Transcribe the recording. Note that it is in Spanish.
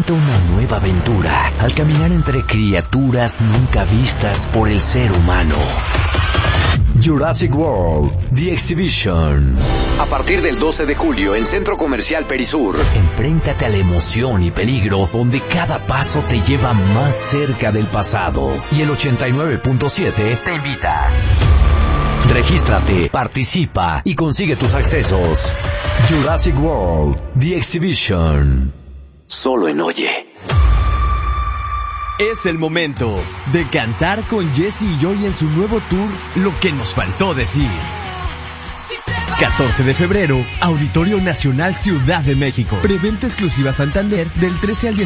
Experimenta una nueva aventura al caminar entre criaturas nunca vistas por el ser humano. Jurassic World, The Exhibition. A partir del 12 de julio en Centro Comercial Perisur. Enfréntate a la emoción y peligro donde cada paso te lleva más cerca del pasado. Y el 89.7 te invita. Regístrate, participa y consigue tus accesos. Jurassic World, The Exhibition. Solo en Oye. Es el momento de cantar con Jesse y Joy en su nuevo tour Lo que nos faltó decir. 14 de febrero, Auditorio Nacional Ciudad de México. Preventa exclusiva Santander del 13 al 19.